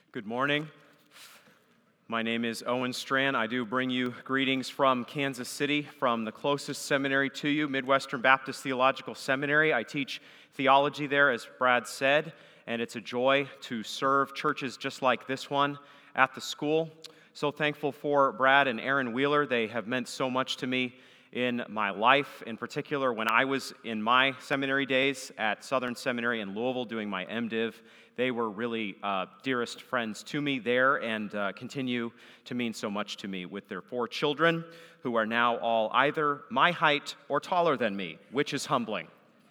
Good morning. My name is Owen Strand. I do bring you greetings from Kansas City, from the closest seminary to you, Midwestern Baptist Theological Seminary. I teach theology there, as Brad said, and it's a joy to serve churches just like this one at the school. So thankful for Brad and Aaron Wheeler. They have meant so much to me in my life, in particular when I was in my seminary days at Southern Seminary in Louisville doing my MDiv. They were really dearest friends to me there and continue to mean so much to me with their 4 children who are now all either my height or taller than me, which is humbling.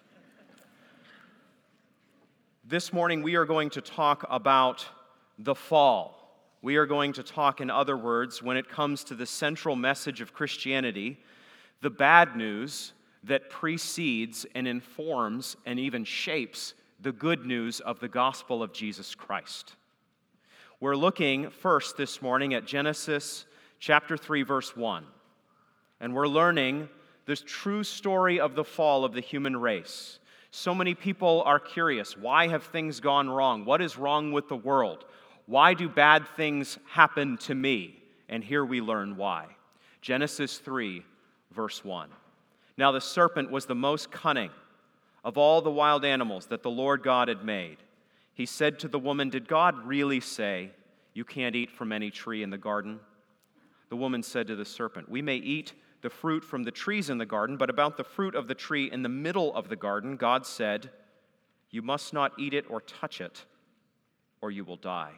This morning we are going to talk about the fall. We are going to talk, in other words, when it comes to the central message of Christianity, the bad news that precedes and informs and even shapes the good news of the gospel of Jesus Christ. We're looking first this morning at Genesis chapter 3, verse 1. And we're learning the true story of the fall of the human race. So many people are curious, why have things gone wrong? What is wrong with the world? Why do bad things happen to me? And here we learn why. Genesis 3, verse 1. Now the serpent was the most cunning of all the wild animals that the Lord God had made. He said to the woman, "Did God really say, 'You can't eat from any tree in the garden?' The woman said to the serpent, 'We may eat the fruit from the trees in the garden, but about the fruit of the tree in the middle of the garden, God said, "You must not eat it or touch it, or you will die."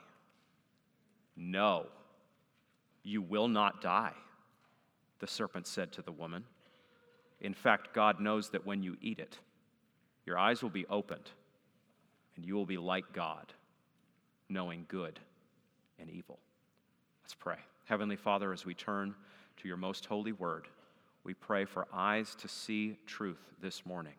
"No, you will not die," the serpent said to the woman. "In fact, God knows that when you eat it, your eyes will be opened, and you will be like God, knowing good and evil." Let's pray. Heavenly Father, as we turn to your most holy word, we pray for eyes to see truth this morning.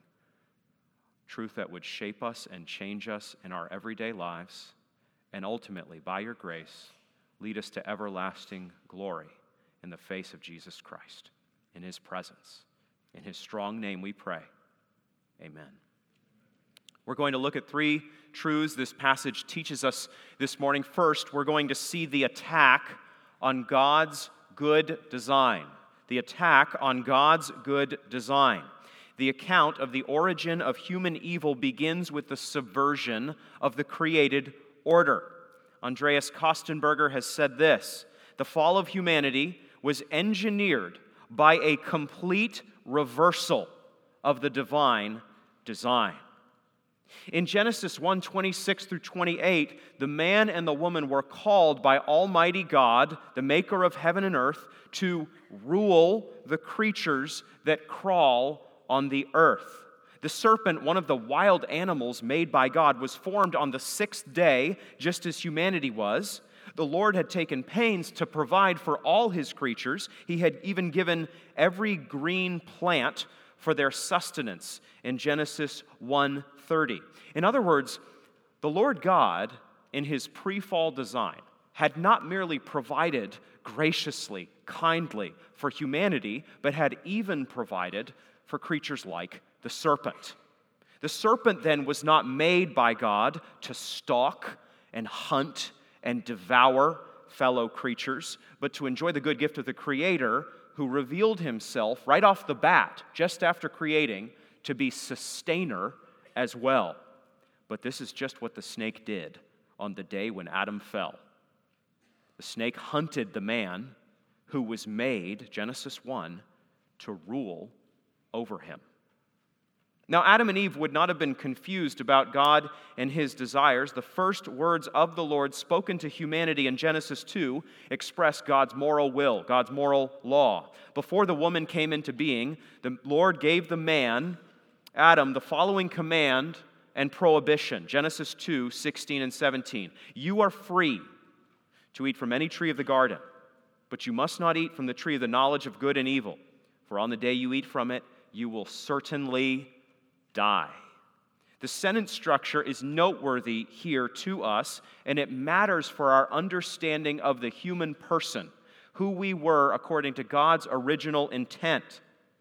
Truth that would shape us and change us in our everyday lives, and ultimately, by your grace, lead us to everlasting glory in the face of Jesus Christ, in his presence. In his strong name we pray. Amen. We're going to look at 3 truths this passage teaches us this morning. First, we're going to see the attack on God's good design. The attack on God's good design. The account of the origin of human evil begins with the subversion of the created order. Andreas Kostenberger has said this: "The fall of humanity was engineered by a complete reversal of the divine design." In Genesis 1:26 through 28, the man and the woman were called by Almighty God, the maker of heaven and earth, to rule the creatures that crawl on the earth. The serpent, one of the wild animals made by God, was formed on the 6th day, just as humanity was. The Lord had taken pains to provide for all his creatures. He had even given every green plant for their sustenance in Genesis 1:30. In other words, the Lord God, in his pre-fall design, had not merely provided graciously, kindly for humanity, but had even provided for creatures like the serpent. The serpent then was not made by God to stalk and hunt and devour fellow creatures, but to enjoy the good gift of the Creator, who revealed himself right off the bat, just after creating, to be sustainer as well. But this is just what the snake did on the day when Adam fell. The snake hunted the man who was made, Genesis 1, to rule over him. Now, Adam and Eve would not have been confused about God and his desires. The first words of the Lord spoken to humanity in Genesis 2 express God's moral will, God's moral law. Before the woman came into being, the Lord gave the man, Adam, the following command and prohibition. Genesis 2:16 and 17. "You are free to eat from any tree of the garden, but you must not eat from the tree of the knowledge of good and evil, for on the day you eat from it, you will certainly die." The sentence structure is noteworthy here to us, and it matters for our understanding of the human person, who we were according to God's original intent.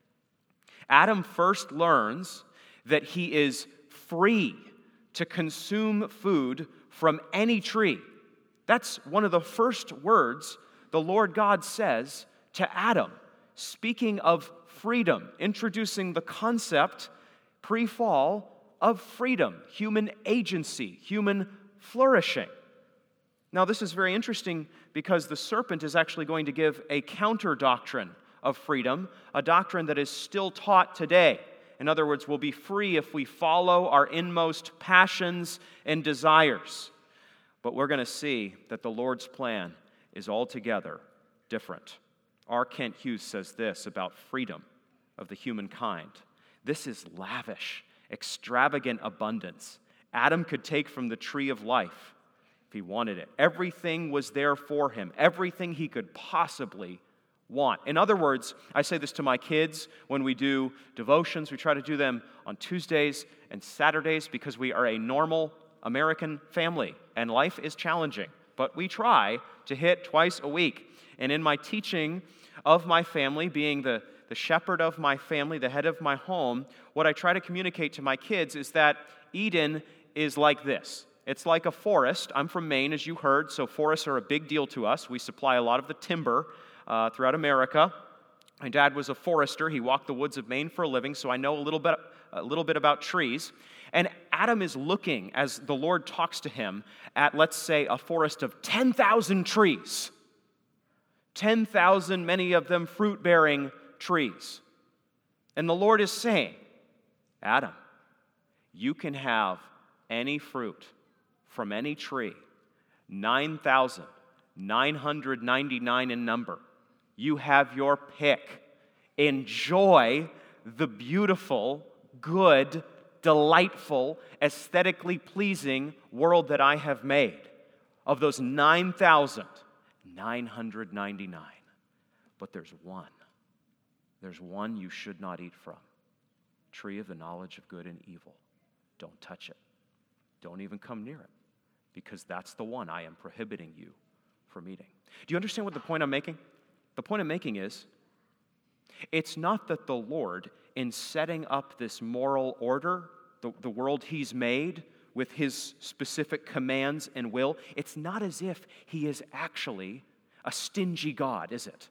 Adam first learns that he is free to consume food from any tree, That's one of the first words the Lord God says to Adam, speaking of freedom, introducing the concept pre-fall of freedom, human agency, human flourishing. Now, this is very interesting because the serpent is actually going to give a counter doctrine of freedom, a doctrine that is still taught today. In other words, we'll be free if we follow our inmost passions and desires. But we're going to see that the Lord's plan is altogether different. R. Kent Hughes says this about freedom of the humankind. This is lavish, extravagant abundance. Adam could take from the tree of life if he wanted it. Everything was there for him, everything he could possibly want. In other words, I say this to my kids when we do devotions. We try to do them on Tuesdays and Saturdays because we are a normal American family and life is challenging. But we try to hit twice a week. And in my teaching of my family, being the shepherd of my family, the head of my home, what I try to communicate to my kids is that Eden is like this. It's like a forest. I'm from Maine, as you heard, so forests are a big deal to us. We supply a lot of the timber throughout America. My dad was a forester. He walked the woods of Maine for a living, so I know a little bit about trees. And Adam is looking, as the Lord talks to him, at, let's say, a forest of 10,000 trees. 10,000, many of them fruit-bearing trees. And the Lord is saying, Adam, you can have any fruit from any tree, 9,999 in number. You have your pick. Enjoy the beautiful, good, delightful, aesthetically pleasing world that I have made. Of those 9,999. But there's one. There's one you should not eat from. Tree of the knowledge of good and evil. Don't touch it. Don't even come near it. Because that's the one I am prohibiting you from eating. Do you understand what the point I'm making? The point I'm making is, it's not that the Lord, in setting up this moral order, the world He's made with His specific commands and will, it's not as if He is actually a stingy God, is it?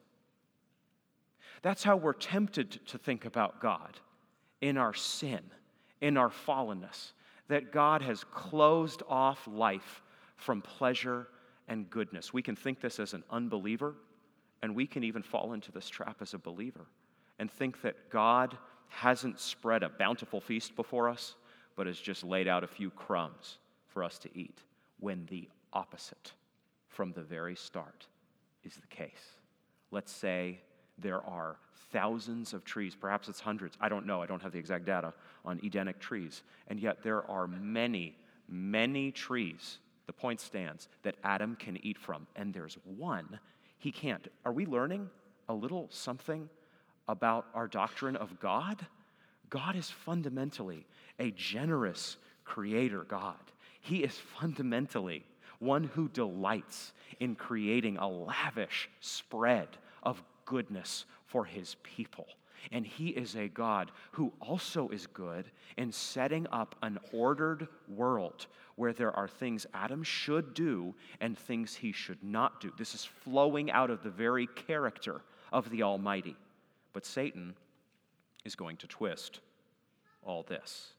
That's how we're tempted to think about God in our sin, in our fallenness, that God has closed off life from pleasure and goodness. We can think this as an unbeliever, and we can even fall into this trap as a believer and think that God hasn't spread a bountiful feast before us, but has just laid out a few crumbs for us to eat, when the opposite from the very start is the case. Let's say there are thousands of trees, perhaps it's hundreds, I don't know, I don't have the exact data on Edenic trees, and yet there are many, many trees, the point stands, that Adam can eat from, and there's one he can't. Are we learning a little something about our doctrine of God? God is fundamentally a generous creator God. He is fundamentally one who delights in creating a lavish spread of goodness for His people. And He is a God who also is good in setting up an ordered world where there are things Adam should do and things he should not do. This is flowing out of the very character of the Almighty. But Satan is going to twist all this.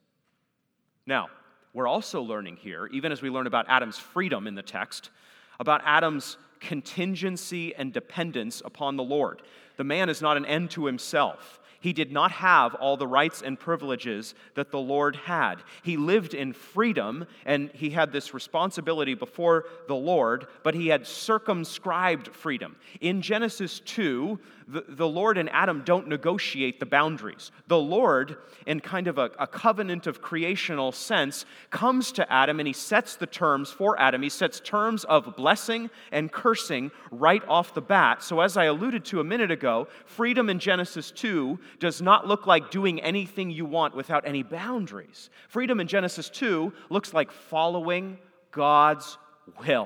Now, we're also learning here, even as we learn about Adam's freedom in the text, about Adam's contingency and dependence upon the Lord. The man is not an end to himself. He did not have all the rights and privileges that the Lord had. He lived in freedom, and he had this responsibility before the Lord, but he had circumscribed freedom. In Genesis 2, the Lord and Adam don't negotiate the boundaries. The Lord, in kind of a covenant of creational sense, comes to Adam and He sets the terms for Adam. He sets terms of blessing and cursing right off the bat. So as I alluded to a minute ago, freedom in Genesis 2 does not look like doing anything you want without any boundaries. Freedom in Genesis 2 looks like following God's will.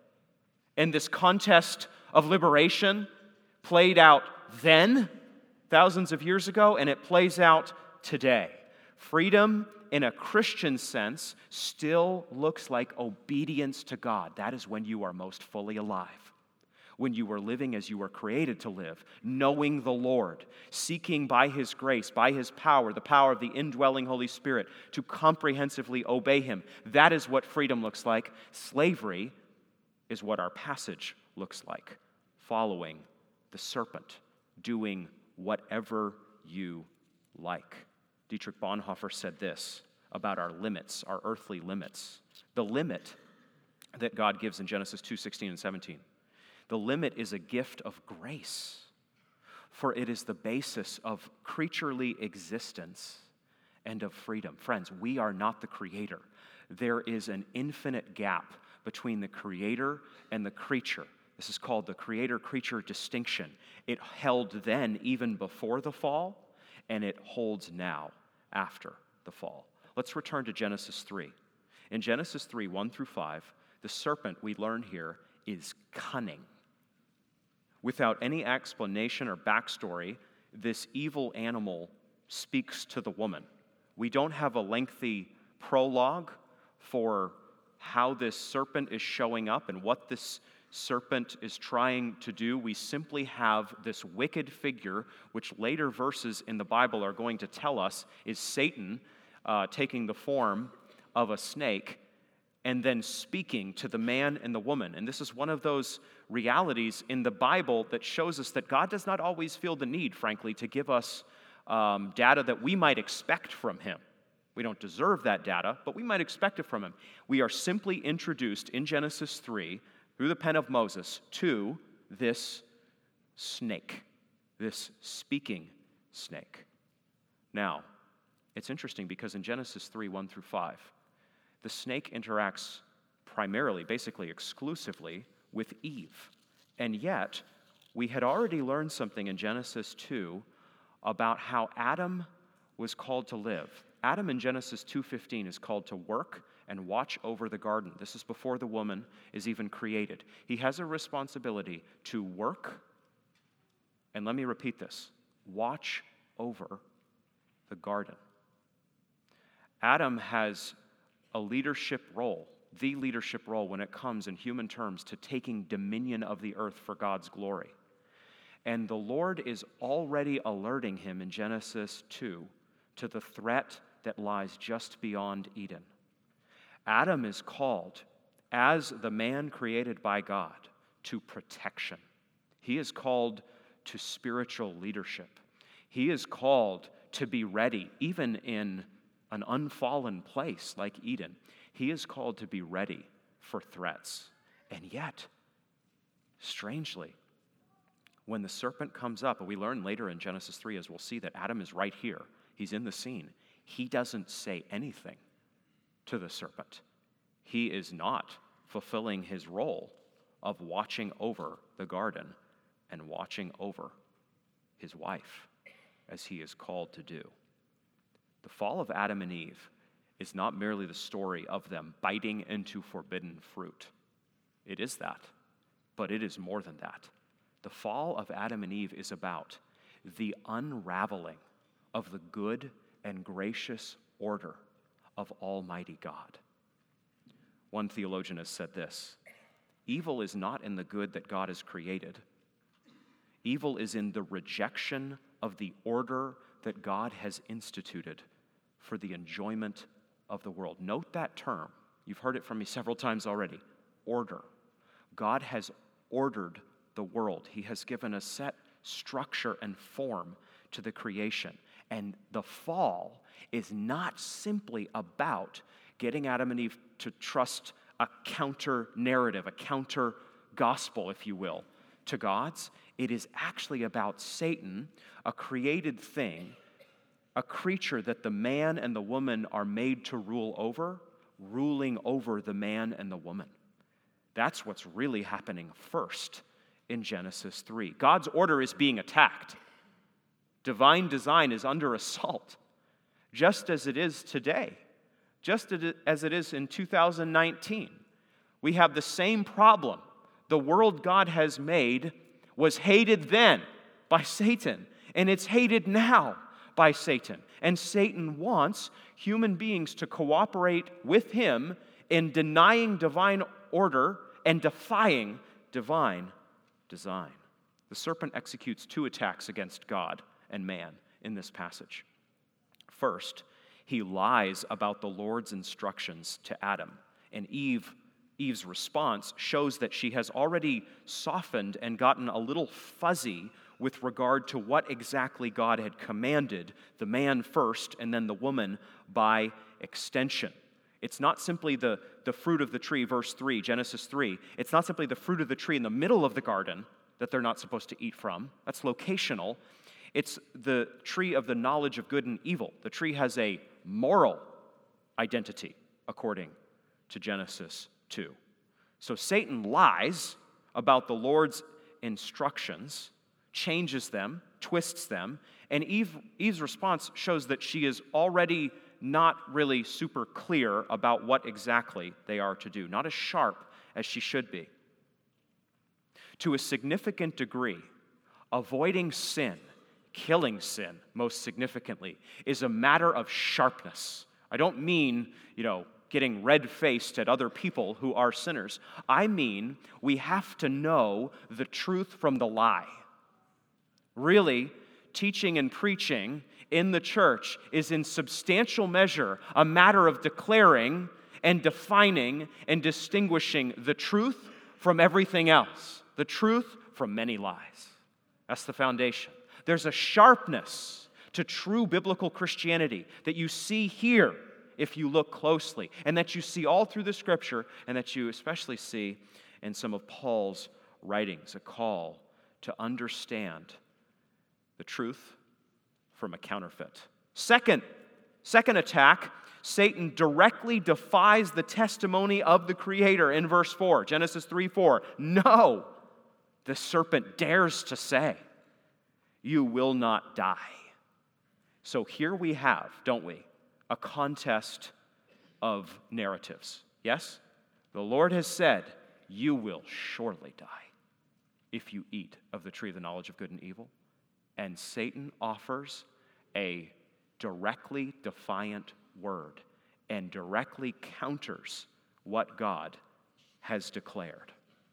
And this contest of liberation played out then, thousands of years ago, and it plays out today. Freedom in a Christian sense, still looks like obedience to God. That is when you are most fully alive. When you are living as you were created to live, knowing the Lord, seeking by His grace, by His power, the power of the indwelling Holy Spirit, to comprehensively obey Him. That is what freedom looks like. Slavery is what our passage looks like. Following the serpent, doing whatever you like. Dietrich Bonhoeffer said this about our limits, our earthly limits. The limit that God gives in Genesis 2:16 and 17. The limit is a gift of grace, for it is the basis of creaturely existence and of freedom. Friends, we are not the creator. There is an infinite gap between the creator and the creature. This is called the creator-creature distinction. It held then even before the fall, and it holds now after the fall. Let's return to Genesis 3. In Genesis 3, 1 through 5, the serpent, we learn here, is cunning. Without any explanation or backstory, this evil animal speaks to the woman. We don't have a lengthy prologue for how this serpent is showing up and what this serpent is trying to do. We simply have this wicked figure, which later verses in the Bible are going to tell us is Satan taking the form of a snake and then speaking to the man and the woman. And this is one of those realities in the Bible that shows us that God does not always feel the need, frankly, to give us data that we might expect from Him. We don't deserve that data, but we might expect it from Him. We are simply introduced in Genesis 3, through the pen of Moses, to this snake, this speaking snake. Now, it's interesting because in Genesis 3, 1 through 5, the snake interacts primarily, basically exclusively, with Eve. And yet, we had already learned something in Genesis 2 about how Adam was called to live. Adam in Genesis 2:15 is called to work and watch over the garden. This is before the woman is even created. He has a responsibility to work, and let me repeat this, watch over the garden. Adam has a leadership role, the leadership role when it comes in human terms to taking dominion of the earth for God's glory. And the Lord is already alerting him in Genesis 2 to the threat that lies just beyond Eden. Adam is called, as the man created by God, to protection. He is called to spiritual leadership. He is called to be ready, even in an unfallen place like Eden. He is called to be ready for threats. And yet, strangely, when the serpent comes up, and we learn later in Genesis 3, as we'll see, that Adam is right here. He's in the scene. He doesn't say anything to the serpent. He is not fulfilling his role of watching over the garden and watching over his wife, as he is called to do. The fall of Adam and Eve is not merely the story of them biting into forbidden fruit. It is that, but it is more than that. The fall of Adam and Eve is about the unraveling of the good and gracious order of Almighty God. One theologian has said this: evil is not in the good that God has created. Evil is in the rejection of the order that God has instituted for the enjoyment of the world. Note that term. You've heard it from me several times already. Order. God has ordered the world. He has given a set structure and form to the creation. And the fall is not simply about getting Adam and Eve to trust a counter narrative, a counter gospel, if you will, to God's. It is actually about Satan, a created thing, a creature that the man and the woman are made to rule over, ruling over the man and the woman. That's what's really happening first in Genesis 3. God's order is being attacked. Divine design is under assault, just as it is today, just as it is in 2019. We have the same problem. The world God has made was hated then by Satan, and it's hated now by Satan. And Satan wants human beings to cooperate with him in denying divine order and defying divine design. The serpent executes 2 attacks against God and man in this passage. First, he lies about the Lord's instructions to Adam, and Eve's response shows that she has already softened and gotten a little fuzzy with regard to what exactly God had commanded, the man first and then the woman by extension. It's not simply the fruit of the tree, verse 3, Genesis 3. It's not simply the fruit of the tree in the middle of the garden that they're not supposed to eat from. That's locational. It's the tree of the knowledge of good and evil. The tree has a moral identity, according to Genesis 2. So Satan lies about the Lord's instructions, changes them, twists them, and Eve's response shows that she is already not really super clear about what exactly they are to do, not as sharp as she should be. To a significant degree, avoiding sin, killing sin, most significantly, is a matter of sharpness. I don't mean, getting red-faced at other people who are sinners. I mean, we have to know the truth from the lie. Really, teaching and preaching in the church is in substantial measure a matter of declaring and defining and distinguishing the truth from everything else, the truth from many lies. That's the foundation. There's a sharpness to true biblical Christianity that you see here if you look closely, and that you see all through the Scripture, and that you especially see in some of Paul's writings, a call to understand the truth from a counterfeit. Second attack, Satan directly defies the testimony of the Creator in verse 4, Genesis 3:4. No, the serpent dares to say, "You will not die." So here we have, don't we, a contest of narratives. Yes? The Lord has said, "You will surely die if you eat of the tree of the knowledge of good and evil." And Satan offers a directly defiant word and directly counters what God has declared.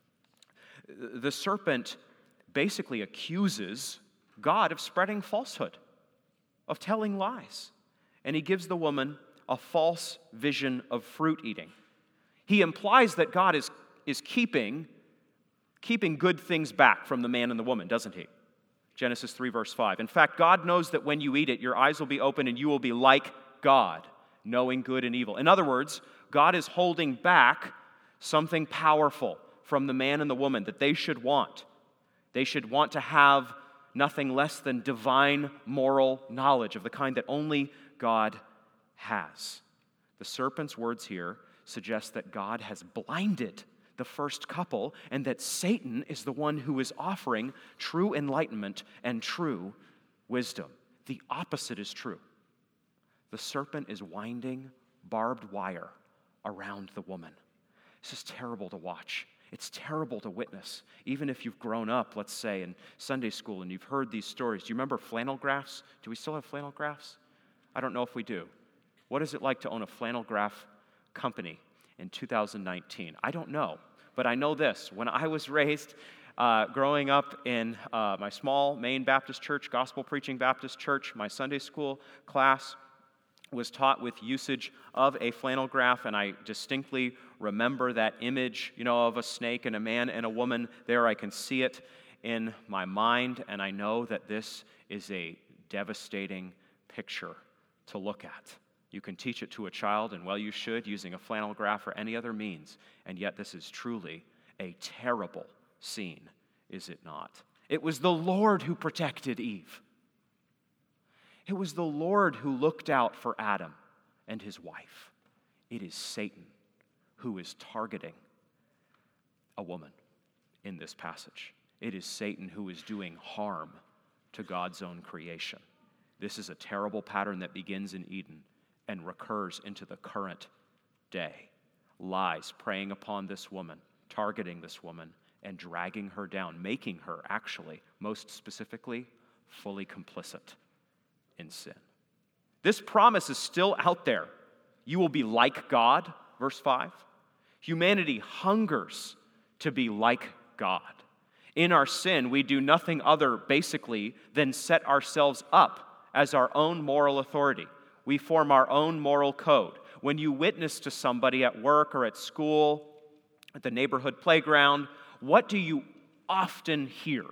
The serpent basically accuses God of spreading falsehood, of telling lies. And he gives the woman a false vision of fruit eating. He implies that God is keeping good things back from the man and the woman, doesn't he? Genesis 3, verse 5. In fact, God knows that when you eat it, your eyes will be open and you will be like God, knowing good and evil. In other words, God is holding back something powerful from the man and the woman that they should want. They should want to have nothing less than divine moral knowledge of the kind that only God has. The serpent's words here suggest that God has blinded the first couple and that Satan is the one who is offering true enlightenment and true wisdom. The opposite is true. The serpent is winding barbed wire around the woman. This is terrible to watch. It's terrible to witness, even if you've grown up, let's say, in Sunday school and you've heard these stories. Do you remember flannel graphs? Do we still have flannel graphs? I don't know if we do. What is it like to own a flannel graph company in 2019? I don't know, but I know this. When I was raised growing up in my small Maine Baptist church, gospel preaching Baptist church, my Sunday school class was taught with usage of a flannel graph, and I distinctly remember that image, of a snake and a man and a woman there. I can see it in my mind, and I know that this is a devastating picture to look at. You can teach it to a child, and well, you should, using a flannel graph or any other means, and yet this is truly a terrible scene, is it not? It was the Lord who protected Eve. It was the Lord who looked out for Adam and his wife. It is Satan who is targeting a woman in this passage. It is Satan who is doing harm to God's own creation. This is a terrible pattern that begins in Eden and recurs into the current day. Lies preying upon this woman, targeting this woman, and dragging her down, making her actually, most specifically, fully complicit in sin. This promise is still out there. You will be like God, verse 5. Humanity hungers to be like God. In our sin, we do nothing other, basically, than set ourselves up as our own moral authority. We form our own moral code. When you witness to somebody at work or at school, at the neighborhood playground, what do you often hear?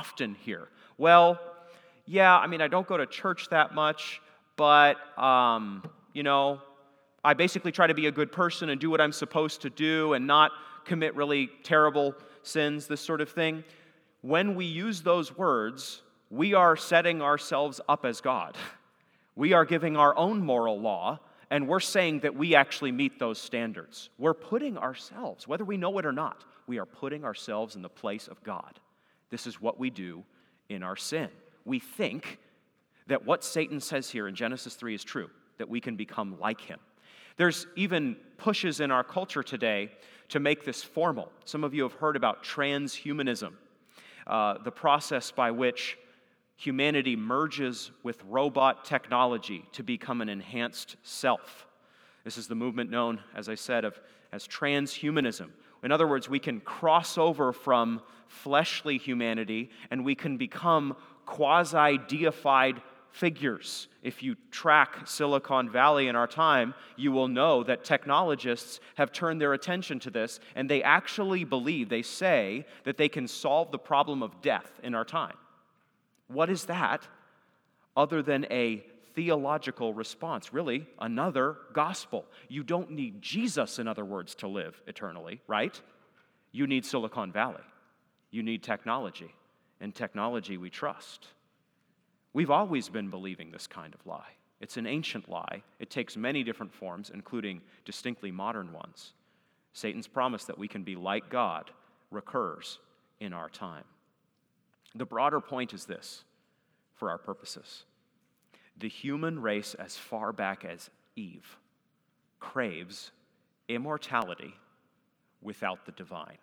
Well, yeah, I don't go to church that much, but, I basically try to be a good person and do what I'm supposed to do and not commit really terrible sins, this sort of thing. When we use those words, we are setting ourselves up as God. We are giving our own moral law, and we're saying that we actually meet those standards. We're putting ourselves, whether we know it or not, we are putting ourselves in the place of God. This is what we do in our sin. We think that what Satan says here in Genesis 3 is true, that we can become like him. There's even pushes in our culture today to make this formal. Some of you have heard about transhumanism, the process by which humanity merges with robot technology to become an enhanced self. This is the movement known, as I said, as transhumanism. In other words, we can cross over from fleshly humanity and we can become quasi-deified figures. If you track Silicon Valley in our time, you will know that technologists have turned their attention to this, and they actually believe, they say, that they can solve the problem of death in our time. What is that other than a theological response? Really, another gospel. You don't need Jesus, in other words, to live eternally, right? You need Silicon Valley. You need technology. And technology we trust. We've always been believing this kind of lie. It's an ancient lie. It takes many different forms, including distinctly modern ones. Satan's promise that we can be like God recurs in our time. The broader point is this, for our purposes. The human race, as far back as Eve, craves immortality without the divine.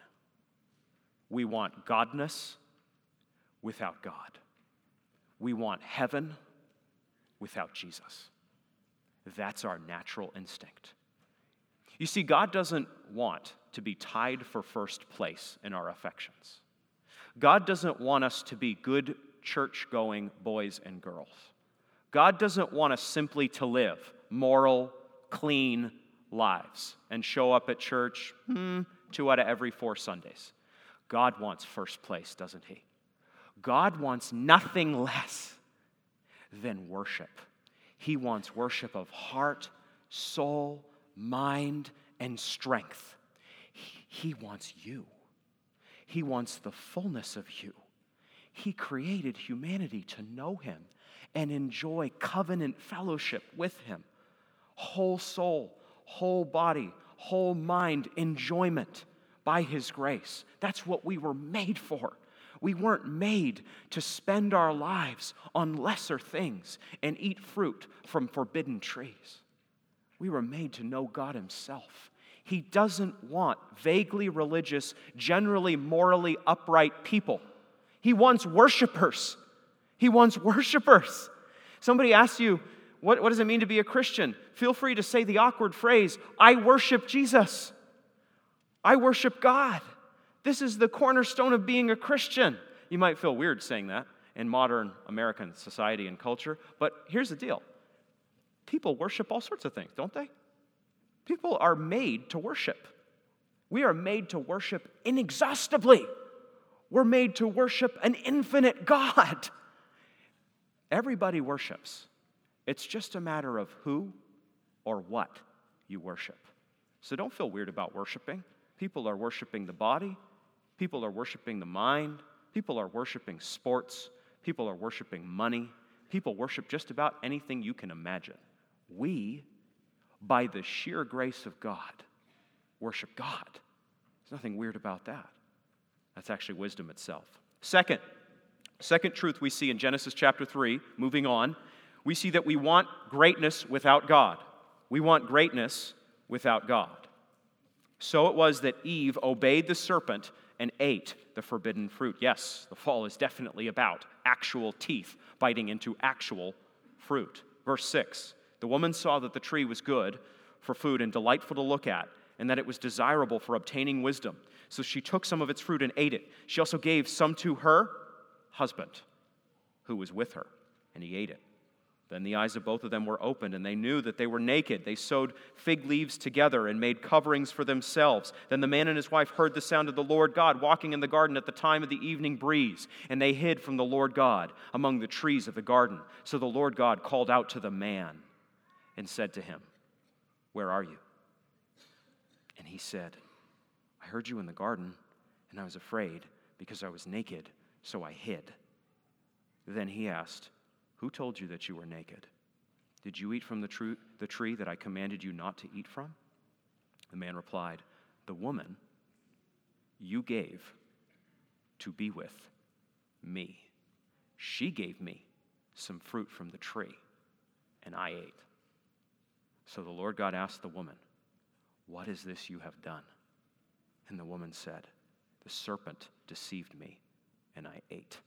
We want godness without God. We want heaven without Jesus. That's our natural instinct. You see, God doesn't want to be tied for first place in our affections. God doesn't want us to be good church-going boys and girls. God doesn't want us simply to live moral, clean lives and show up at church 2 out of every 4 Sundays. God wants first place, doesn't he? God wants nothing less than worship. He wants worship of heart, soul, mind, and strength. He wants you. He wants the fullness of you. He created humanity to know him and enjoy covenant fellowship with him. Whole soul, whole body, whole mind enjoyment by his grace. That's what we were made for. We weren't made to spend our lives on lesser things and eat fruit from forbidden trees. We were made to know God himself. He doesn't want vaguely religious, generally morally upright people. He wants worshipers. He wants worshipers. Somebody asks you, what does it mean to be a Christian? Feel free to say the awkward phrase, I worship Jesus. I worship God. This is the cornerstone of being a Christian. You might feel weird saying that in modern American society and culture, but here's the deal. People worship all sorts of things, don't they? People are made to worship. We are made to worship inexhaustibly. We're made to worship an infinite God. Everybody worships. It's just a matter of who or what you worship. So don't feel weird about worshiping. People are worshiping the body. People are worshiping the mind. People are worshiping sports. People are worshiping money. People worship just about anything you can imagine. We, by the sheer grace of God, worship God. There's nothing weird about that. That's actually wisdom itself. Second truth we see in Genesis chapter 3, moving on, we see that we want greatness without God. We want greatness without God. So it was that Eve obeyed the serpent and ate the forbidden fruit. Yes, the fall is definitely about actual teeth biting into actual fruit. Verse 6, the woman saw that the tree was good for food and delightful to look at, and that it was desirable for obtaining wisdom. So she took some of its fruit and ate it. She also gave some to her husband, who was with her, and he ate it. Then the eyes of both of them were opened, and they knew that they were naked. They sewed fig leaves together and made coverings for themselves. Then the man and his wife heard the sound of the Lord God walking in the garden at the time of the evening breeze, and they hid from the Lord God among the trees of the garden. So the Lord God called out to the man and said to him, "Where are you?" And he said, "I heard you in the garden, and I was afraid because I was naked, so I hid." Then he asked, "Who told you that you were naked? Did you eat from the tree that I commanded you not to eat from?" The man replied, "The woman you gave to be with me, she gave me some fruit from the tree, and I ate." So the Lord God asked the woman, "What is this you have done?" And the woman said, "The serpent deceived me, and I ate."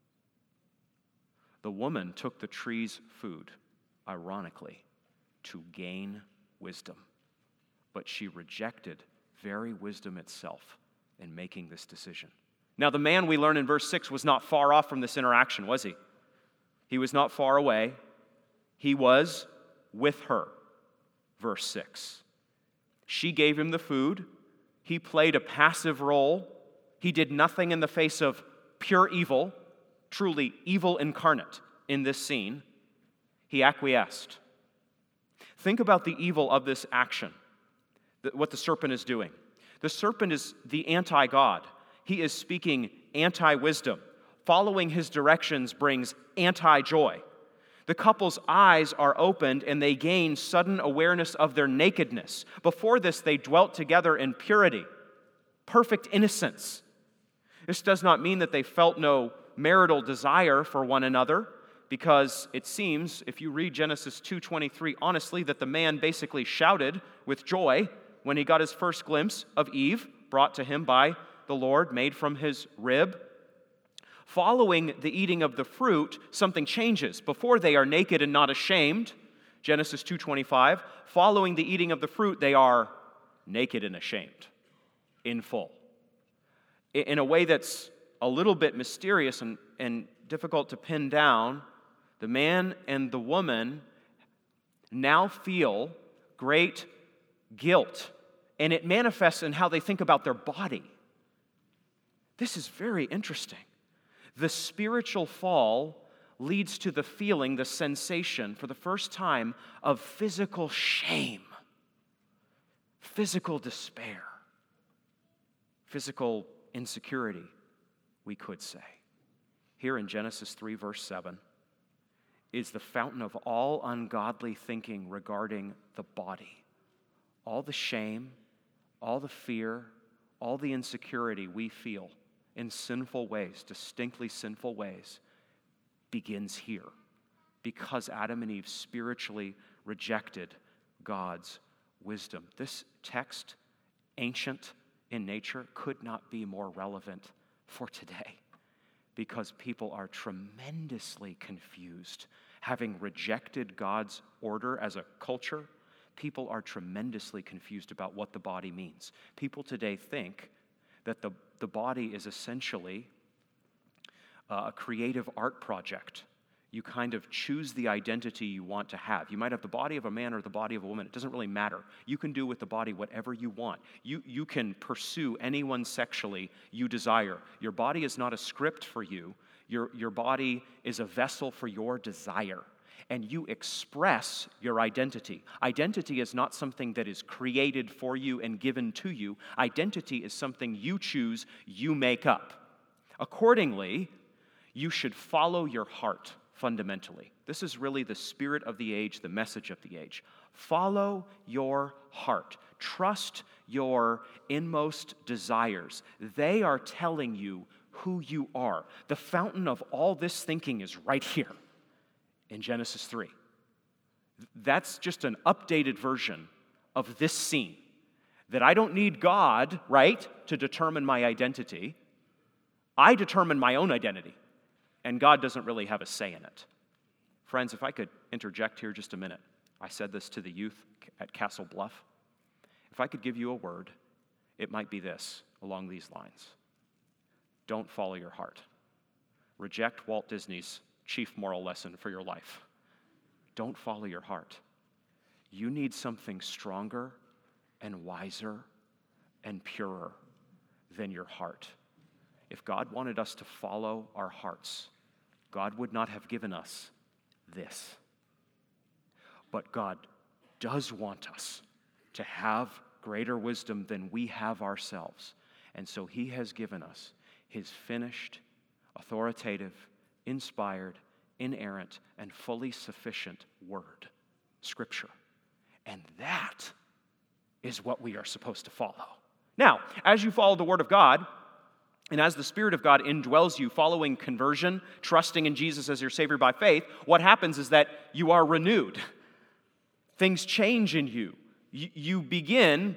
The woman took the tree's food, ironically, to gain wisdom, but she rejected very wisdom itself in making this decision. Now, the man, we learn in verse 6, was not far off from this interaction, was he? He was not far away. He was with her, verse 6. She gave him the food. He played a passive role. He did nothing in the face of pure evil, truly evil incarnate in this scene. He acquiesced. Think about the evil of this action, what the serpent is doing. The serpent is the anti-God. He is speaking anti-wisdom. Following his directions brings anti-joy. The couple's eyes are opened and they gain sudden awareness of their nakedness. Before this, they dwelt together in purity, perfect innocence. This does not mean that they felt no marital desire for one another, because it seems, if you read Genesis 2:23 honestly, that the man basically shouted with joy when he got his first glimpse of Eve, brought to him by the Lord, made from his rib. Following the eating of the fruit, something changes. Before, they are naked and not ashamed, Genesis 2:25. Following the eating of the fruit, they are naked and ashamed, in full. In a way that's a little bit mysterious and difficult to pin down, the man and the woman now feel great guilt, and it manifests in how they think about their body. This is very interesting. The spiritual fall leads to the feeling, the sensation, for the first time, of physical shame, physical despair, physical insecurity, we could say. Here in Genesis 3, verse 7, is the fountain of all ungodly thinking regarding the body. All the shame, all the fear, all the insecurity we feel in sinful ways, distinctly sinful ways, begins here, because Adam and Eve spiritually rejected God's wisdom. This text, ancient in nature, could not be more relevant for today, because people are tremendously confused. Having rejected God's order as a culture, people are tremendously confused about what the body means. People today think that the body is essentially a creative art project. You kind of choose the identity you want to have. You might have the body of a man or the body of a woman. It doesn't really matter. You can do with the body whatever you want. You can pursue anyone sexually you desire. Your body is not a script for you. Your body is a vessel for your desire. And you express your identity. Identity is not something that is created for you and given to you. Identity is something you choose, you make up. Accordingly, you should follow your heart fundamentally. This is really the spirit of the age, the message of the age. Follow your heart. Trust your inmost desires. They are telling you who you are. The fountain of all this thinking is right here in Genesis 3. That's just an updated version of this scene. That I don't need God, right, to determine my identity. I determine my own identity, and God doesn't really have a say in it. Friends, if I could interject here just a minute. I said this to the youth at Castle Bluff. If I could give you a word, it might be this, along these lines. Don't follow your heart. Reject Walt Disney's chief moral lesson for your life. Don't follow your heart. You need something stronger and wiser and purer than your heart. If God wanted us to follow our hearts, God would not have given us this. But God does want us to have greater wisdom than we have ourselves. And so he has given us his finished, authoritative, inspired, inerrant, and fully sufficient word, Scripture. And that is what we are supposed to follow. Now, as you follow the Word of God, and as the Spirit of God indwells you following conversion, trusting in Jesus as your Savior by faith, what happens is that you are renewed. Things change in you. You begin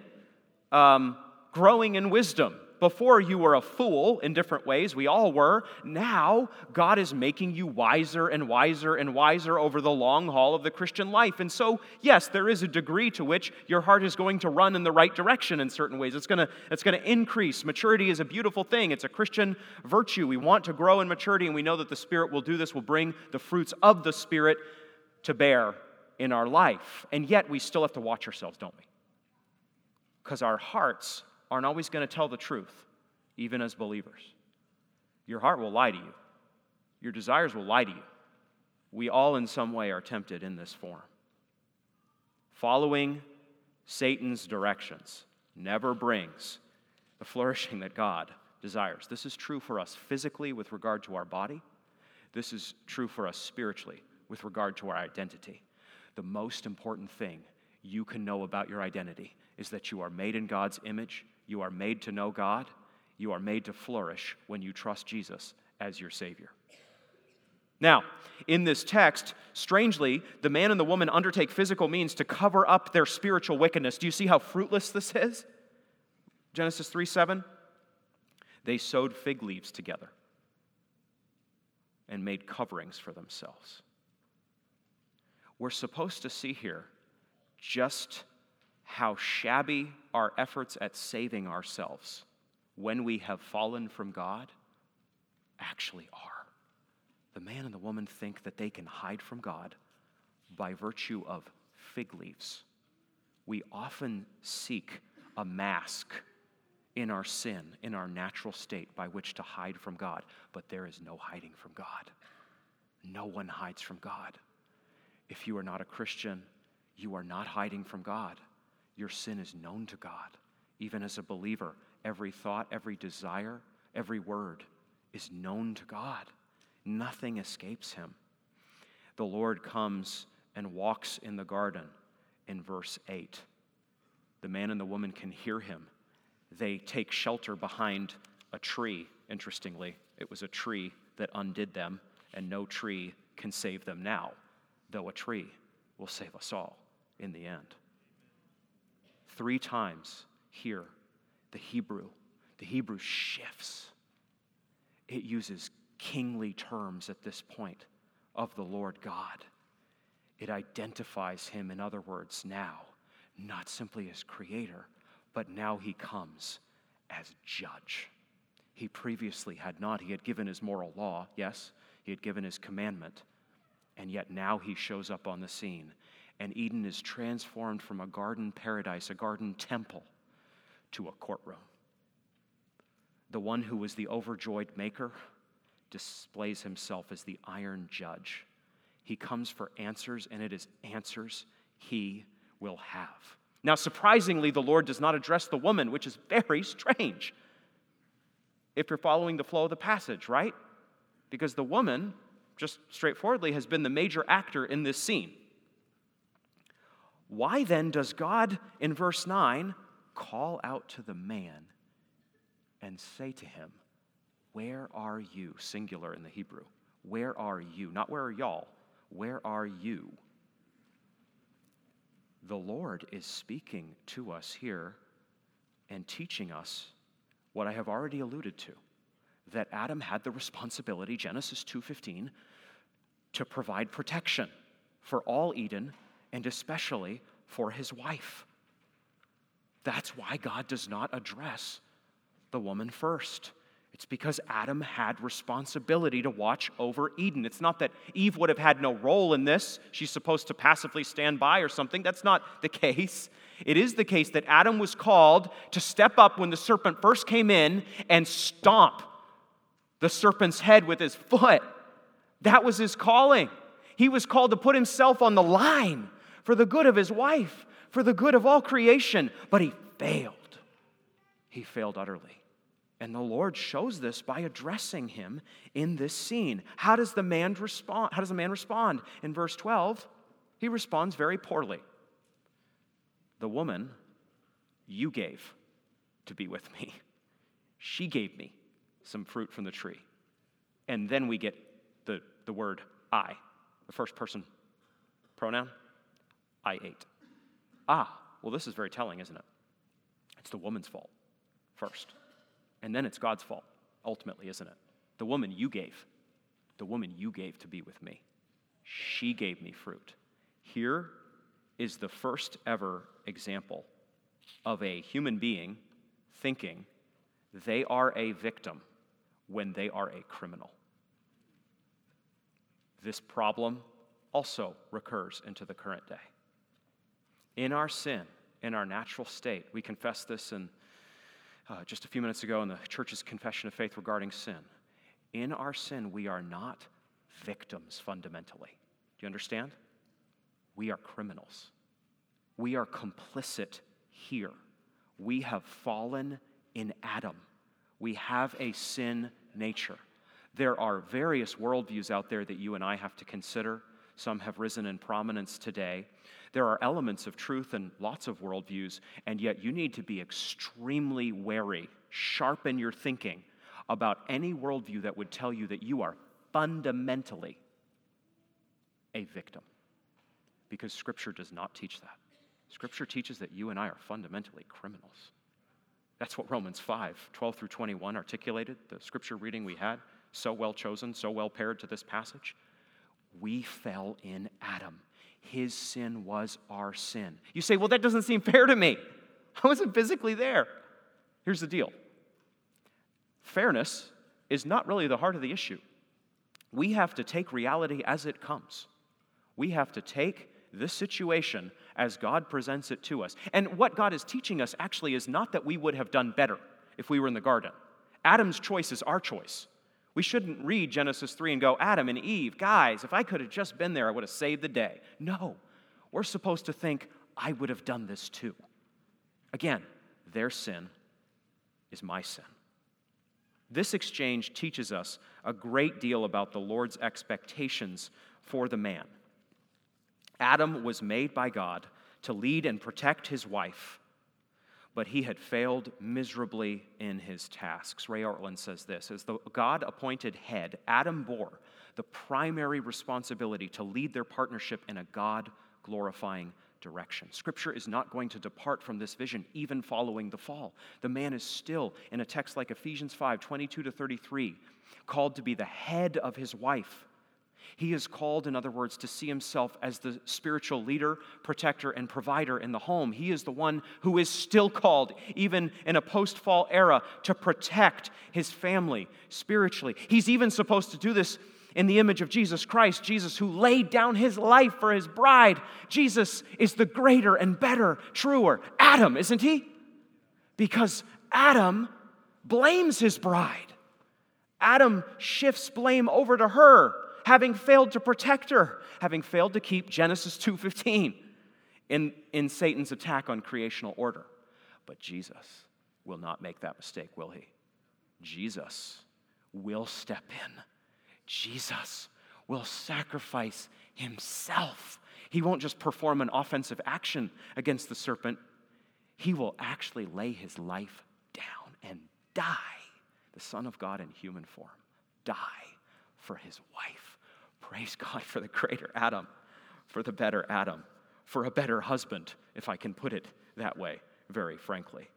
growing in wisdom. Before you were a fool in different ways, we all were. Now, God is making you wiser and wiser and wiser over the long haul of the Christian life. And so, yes, there is a degree to which your heart is going to run in the right direction in certain ways. It's going to increase. Maturity is a beautiful thing. It's a Christian virtue. We want to grow in maturity, and we know that the Spirit will do this, will bring the fruits of the Spirit to bear in our life. And yet, we still have to watch ourselves, don't we? Because our hearts aren't always going to tell the truth, even as believers. Your heart will lie to you. Your desires will lie to you. We all in some way are tempted in this form. Following Satan's directions never brings the flourishing that God desires. This is true for us physically with regard to our body. This is true for us spiritually with regard to our identity. The most important thing you can know about your identity is that you are made in God's image. You are made to know God. You are made to flourish when you trust Jesus as your Savior. Now, in this text, strangely, the man and the woman undertake physical means to cover up their spiritual wickedness. Do you see how fruitless this is? Genesis 3:7. They sewed fig leaves together and made coverings for themselves. We're supposed to see here just how shabby our efforts at saving ourselves when we have fallen from God actually are. The man and the woman think that they can hide from God by virtue of fig leaves. We often seek a mask in our sin, in our natural state, by which to hide from God. But there is no hiding from God. No one hides from God. If you are not a Christian, you are not hiding from God. Your sin is known to God. Even as a believer, every thought, every desire, every word is known to God. Nothing escapes him. The Lord comes and walks in the garden in verse 8. The man and the woman can hear him. They take shelter behind a tree. Interestingly, it was a tree that undid them, and no tree can save them now, though a tree will save us all in the end. 3 times here, the Hebrew shifts. It uses kingly terms at this point of the Lord God. It identifies him, in other words, now, not simply as creator, but now he comes as judge. He previously had not. He had given his moral law, yes, he had given his commandment, and yet now he shows up on the scene. And Eden is transformed from a garden paradise, a garden temple, to a courtroom. The one who was the overjoyed maker displays himself as the iron judge. He comes for answers, and it is answers he will have. Now, surprisingly, the Lord does not address the woman, which is very strange, if you're following the flow of the passage, right? Because the woman, just straightforwardly, has been the major actor in this scene. Why then does God, in verse 9, call out to the man and say to him, "Where are you?" Singular in the Hebrew. Where are you? Not where are y'all. Where are you? The Lord is speaking to us here and teaching us what I have already alluded to, that Adam had the responsibility, Genesis 2:15, to provide protection for all Eden and especially for his wife. That's why God does not address the woman first. It's because Adam had responsibility to watch over Eden. It's not that Eve would have had no role in this. She's supposed to passively stand by or something. That's not the case. It is the case that Adam was called to step up when the serpent first came in and stomp the serpent's head with his foot. That was his calling. He was called to put himself on the line for the good of his wife, for the good of all creation. But he failed. He failed utterly. And the Lord shows this by addressing him in this scene. How does the man respond? In verse 12, he responds very poorly. The woman you gave to be with me, she gave me some fruit from the tree. And then we get the word I, the first person pronoun. I ate. Well, this is very telling, isn't it? It's the woman's fault first. And then it's God's fault, ultimately, isn't it? The woman you gave to be with me. She gave me fruit. Here is the first ever example of a human being thinking they are a victim when they are a criminal. This problem also recurs into the current day. In our sin, in our natural state, we confessed this in just a few minutes ago in the church's confession of faith regarding sin. In our sin, we are not victims fundamentally. Do you understand? We are criminals. We are complicit here. We have fallen in Adam. We have a sin nature. There are various worldviews out there that you and I have to consider. Some have risen in prominence today. There are elements of truth in lots of worldviews, and yet you need to be extremely wary, sharpen your thinking about any worldview that would tell you that you are fundamentally a victim. Because Scripture does not teach that. Scripture teaches that you and I are fundamentally criminals. That's what Romans 5, 12 through 21 articulated, the Scripture reading we had, so well chosen, so well paired to this passage. We fell in Adam. His sin was our sin. You say, well, that doesn't seem fair to me. I wasn't physically there. Here's the deal. Fairness is not really the heart of the issue. We have to take reality as it comes. We have to take this situation as God presents it to us. And what God is teaching us actually is not that we would have done better if we were in the garden. Adam's choice is our choice. We shouldn't read Genesis 3 and go, Adam and Eve, guys, if I could have just been there, I would have saved the day. No, we're supposed to think, I would have done this too. Again, their sin is my sin. This exchange teaches us a great deal about the Lord's expectations for the man. Adam was made by God to lead and protect his wife, but he had failed miserably in his tasks. Ray Ortlund says this, as the God-appointed head, Adam bore the primary responsibility to lead their partnership in a God-glorifying direction. Scripture is not going to depart from this vision even following the fall. The man is still, in a text like Ephesians 5, 22 to 33, called to be the head of his wife. He is called, in other words, to see himself as the spiritual leader, protector, and provider in the home. He is the one who is still called, even in a post-fall era, to protect his family spiritually. He's even supposed to do this in the image of Jesus Christ, Jesus who laid down his life for his bride. Jesus is the greater and better, truer Adam, isn't he? Because Adam blames his bride. Adam shifts blame over to her, having failed to protect her, having failed to keep Genesis 2:15 in Satan's attack on creational order. But Jesus will not make that mistake, will he? Jesus will step in. Jesus will sacrifice himself. He won't just perform an offensive action against the serpent. He will actually lay his life down and die, the Son of God in human form, die for his wife. Praise God for the greater Adam, for the better Adam, for a better husband, if I can put it that way, very frankly.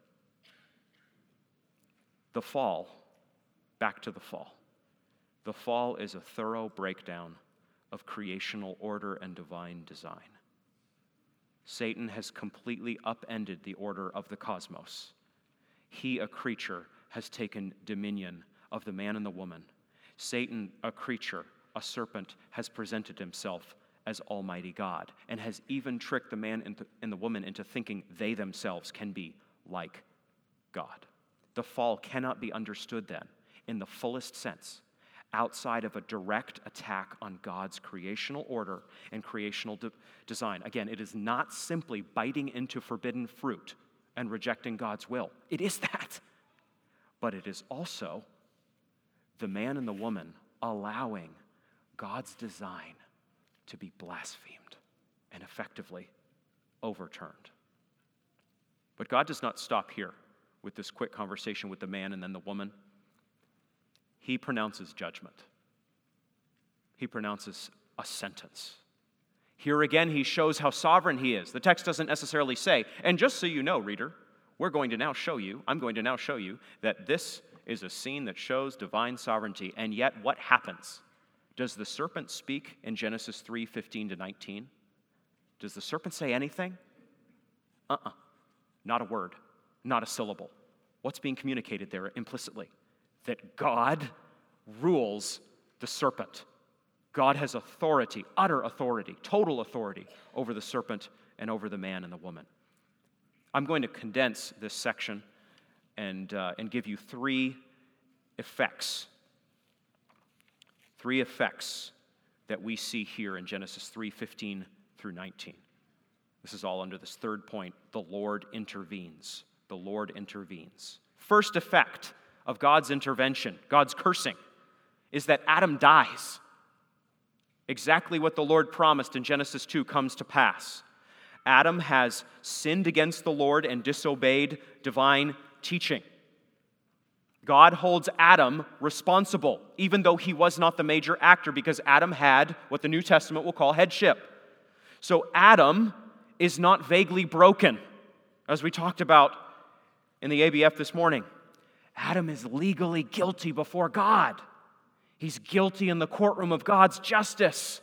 The fall, back to the fall. The fall is a thorough breakdown of creational order and divine design. Satan has completely upended the order of the cosmos. He, a creature, has taken dominion of the man and the woman. Satan, a creature, a serpent, has presented himself as Almighty God and has even tricked the man and the woman into thinking they themselves can be like God. The fall cannot be understood then in the fullest sense outside of a direct attack on God's creational order and creational design. Again, it is not simply biting into forbidden fruit and rejecting God's will. It is that. But it is also the man and the woman allowing God's design to be blasphemed and effectively overturned. But God does not stop here with this quick conversation with the man and then the woman. He pronounces judgment. He pronounces a sentence. Here again, he shows how sovereign he is. The text doesn't necessarily say, and just so you know, reader, I'm going to now show you that this is a scene that shows divine sovereignty. And yet, what happens? Does the serpent speak in Genesis 3:15 to 19? Does the serpent say anything? Not a word, not a syllable. What's being communicated there implicitly? That God rules the serpent. God has authority, utter authority, total authority over the serpent and over the man and the woman. I'm going to condense this section and give you three effects. Three effects that we see here in Genesis 3:15 through 19. This is all under this third point, the Lord intervenes. The Lord intervenes. First effect of God's intervention, God's cursing, is that Adam dies. Exactly what the Lord promised in Genesis 2 comes to pass. Adam has sinned against the Lord and disobeyed divine teaching. God holds Adam responsible, even though he was not the major actor, because Adam had what the New Testament will call headship. So Adam is not vaguely broken, as we talked about in the ABF this morning. Adam is legally guilty before God. He's guilty in the courtroom of God's justice.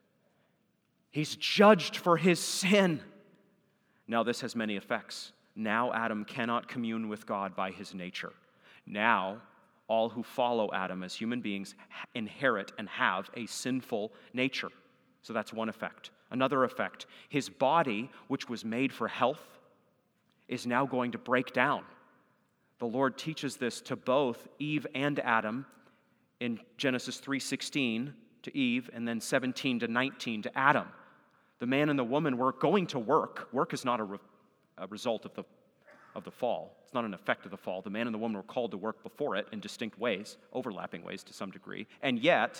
He's judged for his sin. Now, this has many effects. Now, Adam cannot commune with God by his nature. Now, all who follow Adam as human beings inherit and have a sinful nature. So that's one effect. Another effect, his body, which was made for health, is now going to break down. The Lord teaches this to both Eve and Adam in Genesis 3:16 to Eve and then 17 to 19 to Adam. The man and the woman were going to work. Work is not a result of the fall. It's not an effect of the fall. The man and the woman were called to work before it in distinct ways, overlapping ways to some degree. And yet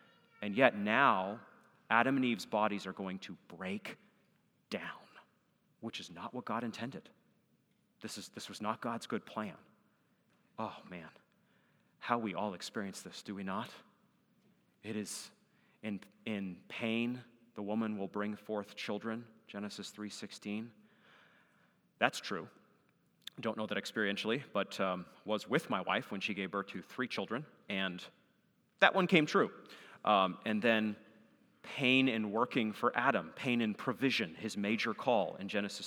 now, Adam and Eve's bodies are going to break down, which is not what God intended. This was not God's good plan. Oh, man. How we all experience this, do we not? It is in pain, the woman will bring forth children, Genesis 3:16. That's true. Don't know that experientially, but was with my wife when she gave birth to 3 children, and that one came true. And then pain in working for Adam, pain in provision, his major call in Genesis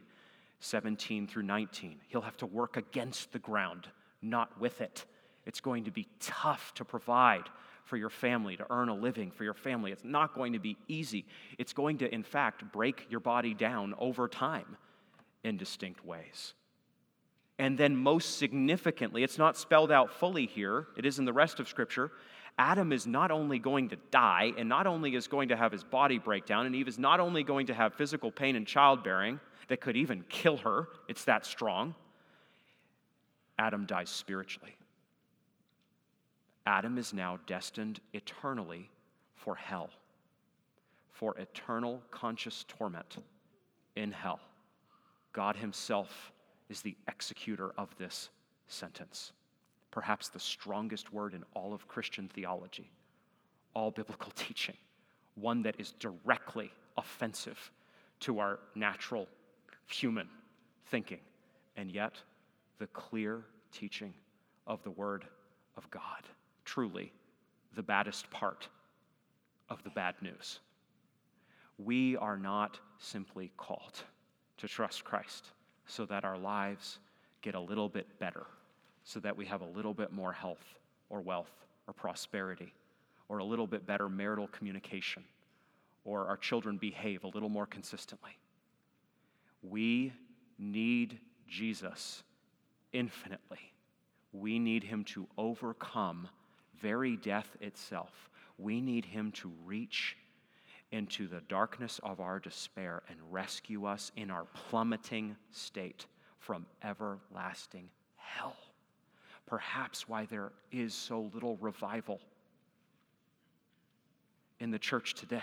3:17 through 19. He'll have to work against the ground, not with it. It's going to be tough to provide for your family, to earn a living for your family. It's not going to be easy. It's going to, in fact, break your body down over time in distinct ways. And then most significantly, it's not spelled out fully here, it is in the rest of Scripture, Adam is not only going to die, and not only is going to have his body break down, and Eve is not only going to have physical pain in childbearing that could even kill her, it's that strong, Adam dies spiritually. Adam is now destined eternally for hell, for eternal conscious torment in hell. God himself is the executor of this sentence. Perhaps the strongest word in all of Christian theology, all biblical teaching, one that is directly offensive to our natural human thinking, and yet the clear teaching of the Word of God. Truly, the baddest part of the bad news. We are not simply called to trust Christ so that our lives get a little bit better, so that we have a little bit more health or wealth or prosperity, or a little bit better marital communication, or our children behave a little more consistently. We need Jesus infinitely. We need him to overcome very death itself. We need him to reach into the darkness of our despair and rescue us in our plummeting state from everlasting hell. Perhaps why there is so little revival in the church today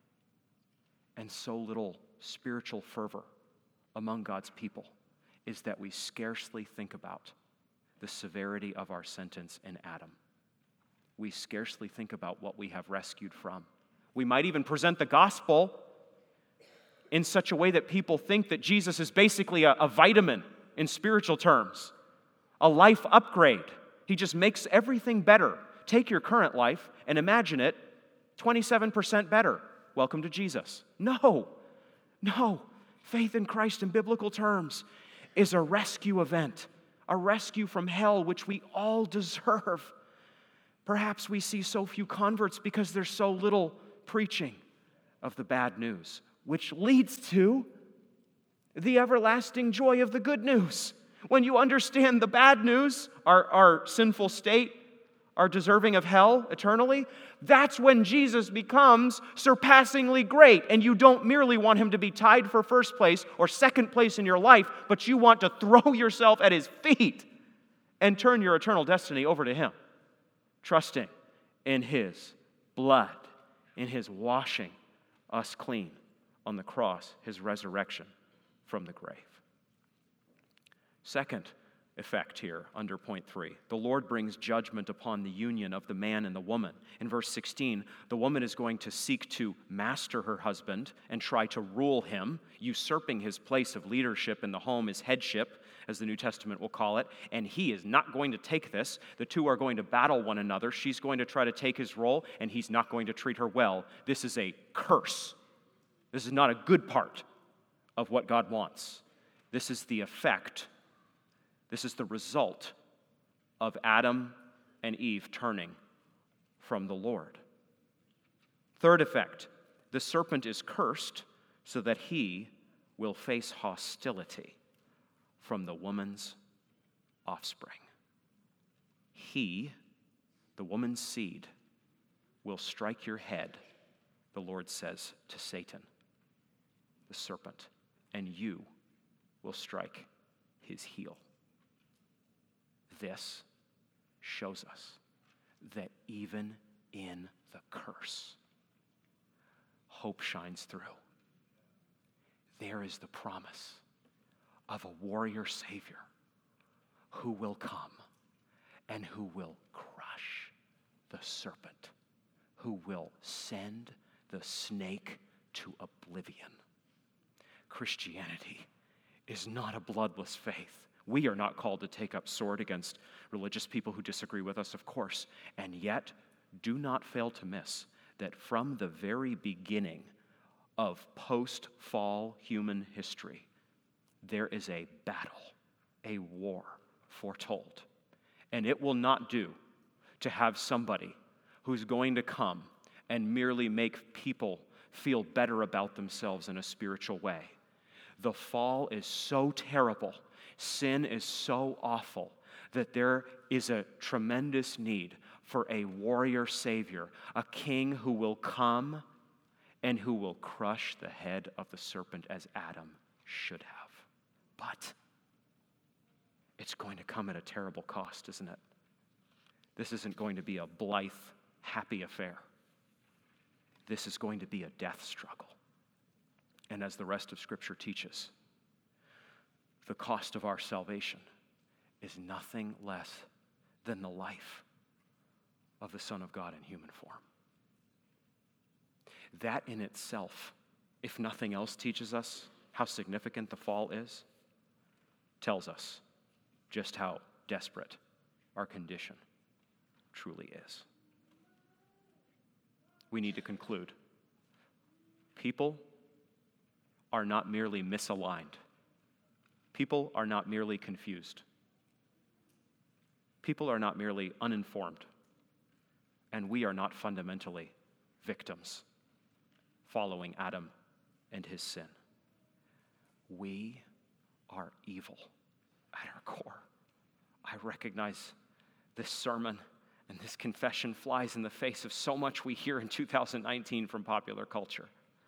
and so little spiritual fervor among God's people is that we scarcely think about the severity of our sentence in Adam. We scarcely think about what we have rescued from. We might even present the gospel in such a way that people think that Jesus is basically a vitamin in spiritual terms, a life upgrade. He just makes everything better. Take your current life and imagine it 27% better. Welcome to Jesus. No. Faith in Christ in biblical terms is a rescue event, a rescue from hell, which we all deserve. Perhaps we see so few converts because there's so little preaching of the bad news, which leads to the everlasting joy of the good news. When you understand the bad news, our sinful state, our deserving of hell eternally, that's when Jesus becomes surpassingly great, and you don't merely want him to be tied for first place or second place in your life, but you want to throw yourself at his feet and turn your eternal destiny over to him, trusting in his blood, in his washing us clean on the cross, his resurrection from the grave. Second effect here under point 3. The Lord brings judgment upon the union of the man and the woman. In verse 16, the woman is going to seek to master her husband and try to rule him, usurping his place of leadership in the home, his headship, as the New Testament will call it, and he is not going to take this. The two are going to battle one another. She's going to try to take his role, and he's not going to treat her well. This is a curse. This is not a good part of what God wants. This is the effect. This is the result of Adam and Eve turning from the Lord. Third effect, the serpent is cursed so that he will face hostility from the woman's offspring. He, the woman's seed, will strike your head, the Lord says to Satan, the serpent, and you will strike his heel. This shows us that even in the curse, hope shines through. There is the promise of a warrior Savior who will come and who will crush the serpent, who will send the snake to oblivion. Christianity is not a bloodless faith. We are not called to take up sword against religious people who disagree with us, of course. And yet, do not fail to miss that from the very beginning of post-fall human history, there is a battle, a war foretold. And it will not do to have somebody who's going to come and merely make people feel better about themselves in a spiritual way. The fall is so terrible, sin is so awful, that there is a tremendous need for a warrior Savior, a king who will come and who will crush the head of the serpent as Adam should have. But it's going to come at a terrible cost, isn't it? This isn't going to be a blithe, happy affair. This is going to be a death struggle. And as the rest of Scripture teaches, the cost of our salvation is nothing less than the life of the Son of God in human form. That in itself, if nothing else teaches us how significant the fall is, tells us just how desperate our condition truly is. we need to conclude. People are not merely misaligned. People are not merely confused. People are not merely uninformed. And we are not fundamentally victims following Adam and his sin. We are evil at our core. I recognize this sermon and this confession flies in the face of so much we hear in 2019 from popular culture.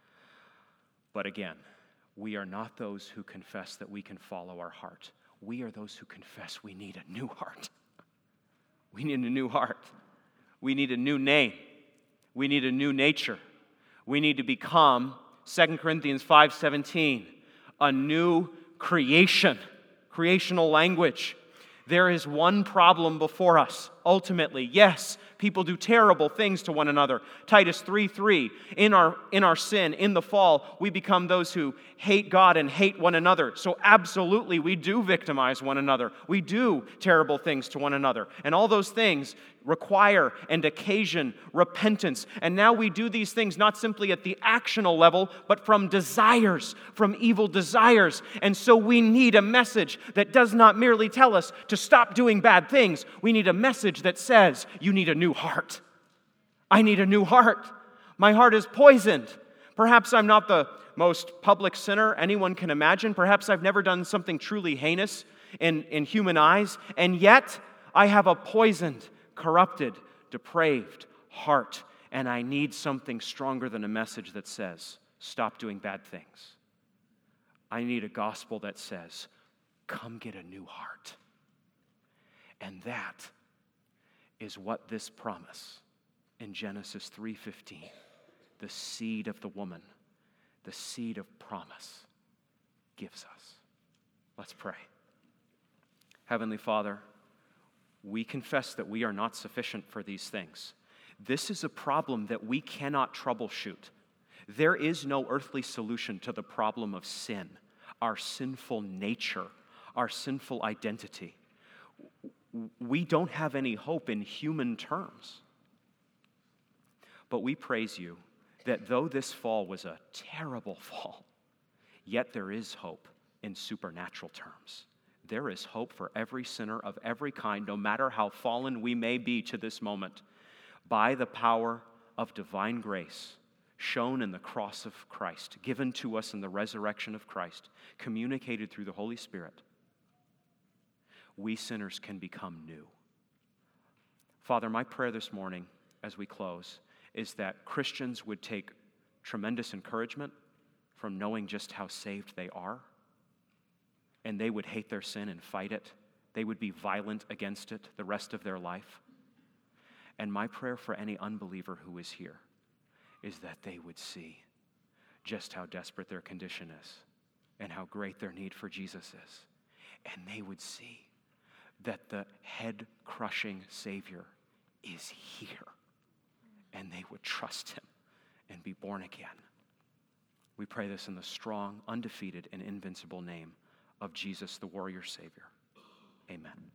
But again, we are not those who confess that we can follow our heart. We are those who confess we need a new heart. We need a new heart. We need a new name. We need a new nature. We need to become, 2 Corinthians 5:17, a new creation, creational language. There is one problem before us, ultimately. Yes, people do terrible things to one another. Titus 3:3, in our sin, in the fall, we become those who hate God and hate one another. So absolutely, we do victimize one another. We do terrible things to one another. And all those things require and occasion repentance. And now we do these things not simply at the actional level, but from desires, from evil desires. And so we need a message that does not merely tell us to stop doing bad things. We need a message that says, you need a new heart. I need a new heart. My heart is poisoned. Perhaps I'm not the most public sinner anyone can imagine. Perhaps I've never done something truly heinous in human eyes. And yet, I have a poisoned, corrupted, depraved heart. And I need something stronger than a message that says, stop doing bad things. I need a gospel that says, come get a new heart. And that is what this promise in Genesis 3:15, the seed of the woman, the seed of promise, gives us. Let's pray. Heavenly Father, we confess that we are not sufficient for these things. This is a problem that we cannot troubleshoot. There is no earthly solution to the problem of sin, our sinful nature, our sinful identity. We don't have any hope in human terms. But we praise you that though this fall was a terrible fall, yet there is hope in supernatural terms. There is hope for every sinner of every kind, no matter how fallen we may be to this moment, by the power of divine grace shown in the cross of Christ, given to us in the resurrection of Christ, communicated through the Holy Spirit. We sinners can become new. Father, my prayer this morning as we close is that Christians would take tremendous encouragement from knowing just how saved they are, and they would hate their sin and fight it. They would be violent against it the rest of their life. And my prayer for any unbeliever who is here is that they would see just how desperate their condition is and how great their need for Jesus is. And they would see that the head-crushing Savior is here, and they would trust him and be born again. We pray this in the strong, undefeated, and invincible name of Jesus, the warrior Savior. Amen.